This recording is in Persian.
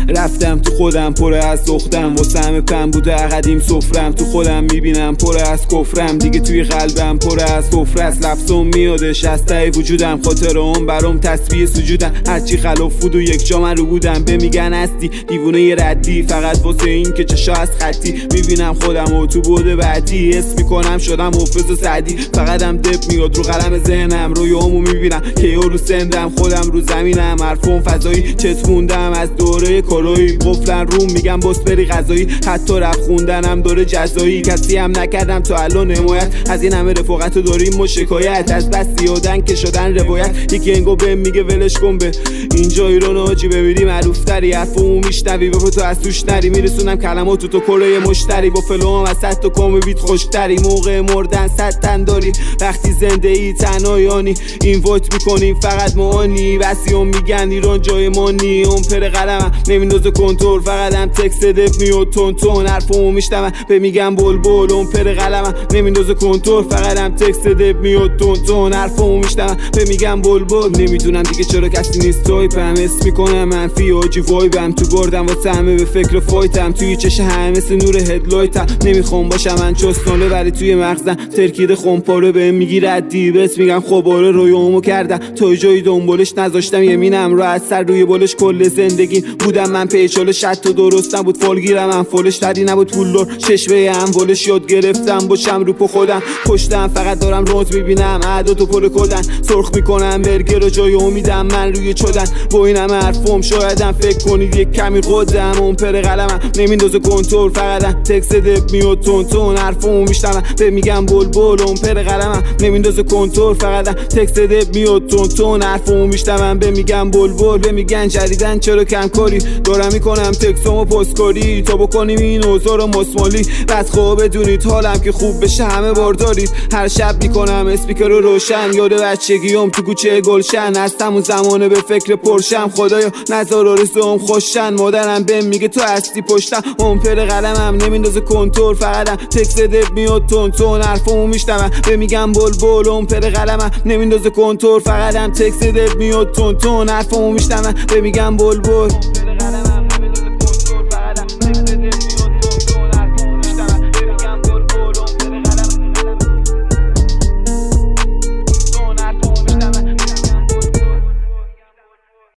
رفتم تو خودم پر از سختم واسه همه پن بوده قدیم سفرم تو خودم میبینم پر از کفرم دیگه توی قلبم پر از سفره است لفظم میادش از ته وجودم خاطر اون برام تسبیح سجودم هرچی خلاف بود و یک جا من رو بودم به میگن هستی دیوونه ی ردی فقط واسه این که چشا از خطی میبینم خودم و تو بوده بعدی حس میکنم شدم حافظ و سعدی فقط هم دب میاد رو قلم ذهنم رویامو میبینم که یارو سندم خودم رو زمینم حرفم فضایی چت خوندم از دوره کروی قفلن روم میگم بس بری غذایی حتی رپ خوندنم دوره جزایی کسی هم نکردم تو الان حمایت از این همه رفاقت و داریم و شکایت از بس زیادن که شدن روایت یکی انگو بهم میگه ولش کن به اینجا ایران آجی ببینی معروف تری حرفمو میشنوی بگو تو از توش نری میرسونم کلماتو تو کلوی مشتری با فلوام از صد تا کام بیت خوشتری موقع مردن صد تن داری وقتی زنده ای تنهایانی این وایت میکنیم فقط معانی وسیام میگن ایران جای ما نی اون پر قلمم نمیندازه کنترل فقط هم تکست دب میاد تون تون حرفمو میشنوم به میگم بلبل اون پر قلمم نمیندازه کنترل فقط هم تکست دب میاد تون تون حرفمو میشنوم به میگم بلبل نمیدونم دیگه چرا کسی نیست تایپم اسم میکنم منفی آجی وایبم تو بردم واسه همه به فکر فایتم توی چش همه مثل نور هدلایتم نمیخوام باشم من چستانه ولی توی مغزم ترکیده خمپاره بهم میگی ردی بس میگم خب آره رویامو کردم تا جایی دنبالش نذاشتم یمینم رو از سر روی بالش کل زندگی بودم من پیچال شط و درستم بود فالگیرم هم فالش تری نبود پولدار چشمه هم ولش یاد گرفتم باشم رو پا خودم پشتم فقط دارم رونت میبینم اعداد و پر کدن سرخ میکنم برگر و جای امیدم من روی چدن با این همه حرفم شایدم فکر کنید یک کمی قدم اون پر قلمم نمیندازه کنترل فقط تکست دب میاد تون تون حرفمو میشنوم به میگم بلبل اون پر قلمم نمیندازه کنترل فقط تکست دب میاد تون تون حرفمو میشنوم به میگم بلبل به میگن جدیدن چرا کم کاری دارم میکنم تکسامو پستکاری تا بکنیم این اوضاع رو مسمالی بعد خواب بدونید حالم که خوب بشه همه بار دارید هر شب میکنم اسپیکر رو روشن یاد بچگیام تو کوچه گلشن از همون زمانه به فکر پرشم خدایا نذار آرزوام خوشن مادرم بهم میگه تو هستی پشتم اون پر قلمم نمیندازه کنترل فقط تکست دب میاد تون تون حرفمو میشنوم به میگم بلبل اون پر قلمم نمیندازه کنترل فقط تکست دب میاد تون تون حرفمو میشنوم به میگم بلبل